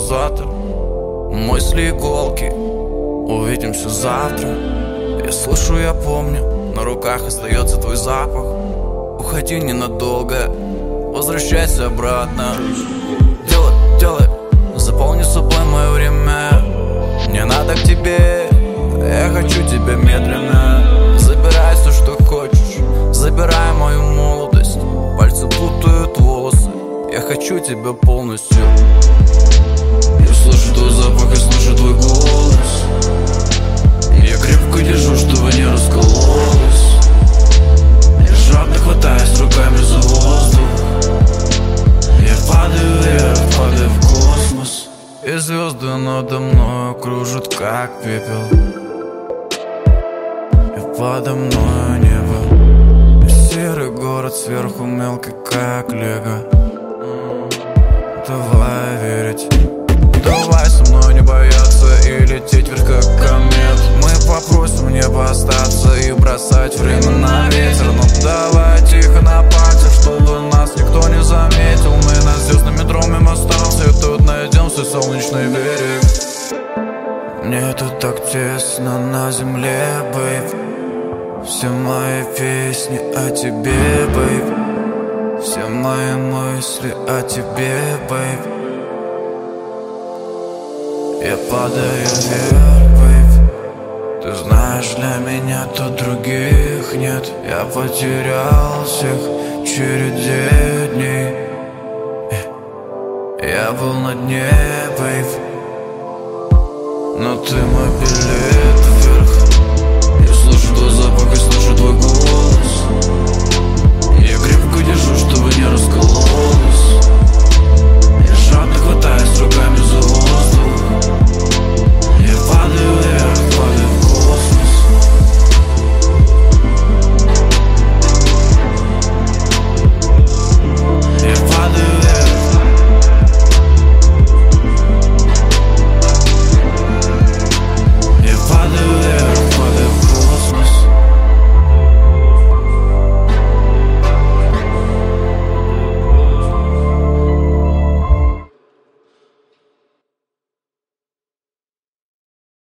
дозатор. Мысли иголки, увидимся завтра. Я слышу, я помню, на руках остается твой запах. Уходи ненадолго, возвращайся обратно. Делай, заполни собой мое время. Не надо к тебе, я хочу тебя медленно. Забирай все, что хочешь, забирай мою молодость. Пальцы путают волосы, я хочу тебя полностью. Я слышу твой запах, я слышу твой голос. Я крепко держу, чтобы не раскололась. Я жадно хватаюсь руками за воздух. Я падаю вверх, падаю в космос. И звезды надо мной кружат, как пепел. И подо мной небо. И серый город сверху мелкий, как лего. Давай верить, давай со мной не бояться и лететь вверх, как комет. Мы попросим небо остаться и бросать время на ветер. Но давай тихо на пальцах, чтобы нас никто не заметил. Мы над звездным метро мимо станции, тут найдем свой солнечный берег. Мне тут так тесно на земле, бэйб. Все мои песни о тебе, бэйб. Все мои мысли о тебе, бэйб. Я падаю вверх, бэйб. Ты знаешь, для меня тут других нет. Я потерял всех в череде дней. Я был на дне, бэйб. Но ты мой билет вверх. Я слышу твой запах, я слышу твой голос. Я крепко держу, чтобы не раскололась.